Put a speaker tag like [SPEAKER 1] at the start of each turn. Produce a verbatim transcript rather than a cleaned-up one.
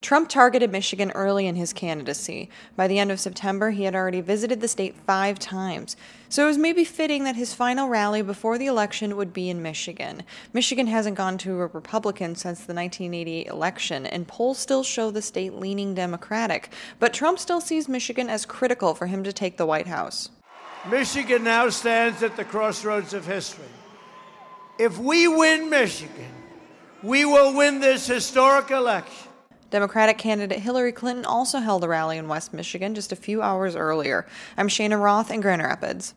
[SPEAKER 1] Trump targeted Michigan early in his candidacy. By the end of September, he had already visited the state five times. So it was maybe fitting that his final rally before the election would be in Michigan. Michigan hasn't gone to a Republican since the nineteen eighty-eight election, and polls still show the state leaning Democratic. But Trump still sees Michigan as critical for him to take the White House.
[SPEAKER 2] Michigan now stands at the crossroads of history. If we win Michigan, we will win this historic election.
[SPEAKER 1] Democratic candidate Hillary Clinton also held a rally in West Michigan just a few hours earlier. I'm Shana Roth in Grand Rapids.